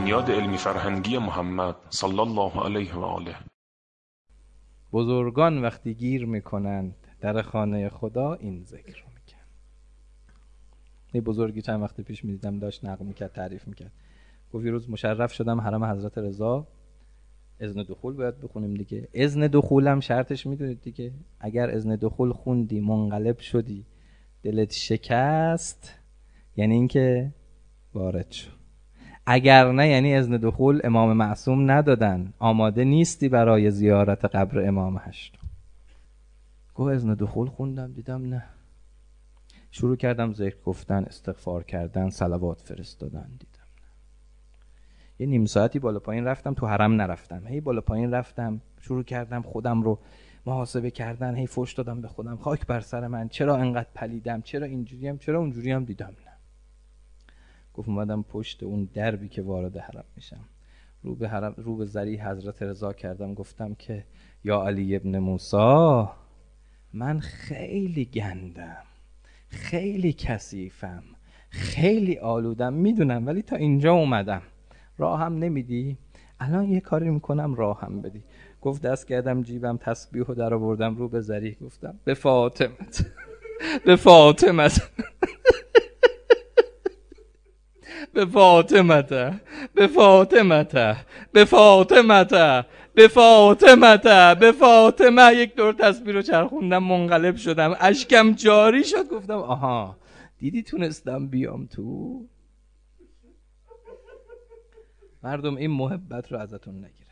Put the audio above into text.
بنیاد علمی فرهنگی محمد صلی الله علیه و آله. بزرگان وقتی گیر میکنند در خانه خدا این ذکر رو میکن. یه بزرگی چند وقت پیش میدیدم داشت نقل میکرد، تعریف میکرد. گفت یه روز مشرف شدم حرم حضرت رضا، اذن دخول باید بخونیم دیگه. اذن دخولم شرطش میدونید دیگه، اگر اذن دخول خوندی منقلب شدی دلت شکست یعنی اینکه وارد شو، اگر نه یعنی اذن دخول امام معصوم ندادن، آماده نیستی برای زیارت قبر امام هشتم. گفت اذن دخول خوندم دیدم نه. شروع کردم ذکر گفتن، استغفار کردن، صلوات فرستادن، دیدم نه. یه نیم ساعتی بالا پایین رفتم، تو حرم نرفتم، هی بالا پایین رفتم، شروع کردم خودم رو محاسبه کردن، هی فحش دادم به خودم، خاک بر سر من، چرا انقدر پلیدم، چرا اینجوریم، چرا اونجوریم، دیدم نه. گفت اومدم پشت اون دربی که وارد حرم میشم، رو به ذریح حضرت رضا کردم، گفتم که یا علی ابن موسی، من خیلی گندم، خیلی کثیفم، خیلی آلودم، میدونم، ولی تا اینجا اومدم، راهم نمیدی؟ الان یه کاری میکنم راهم بدی. گفت دست کردم جیبم، تسبیحو در آوردم، رو به ذریح گفتم به فاطمت به فاطمت به فاطمته به فاطمته به فاطمته به فاطمته به فاطمه. یک دور تسبیح رو چرخوندم، منقلب شدم، اشکم جاری شد. گفتم آها دیدی تونستم بیام تو. مردم این محبت رو ازتون نگیرم.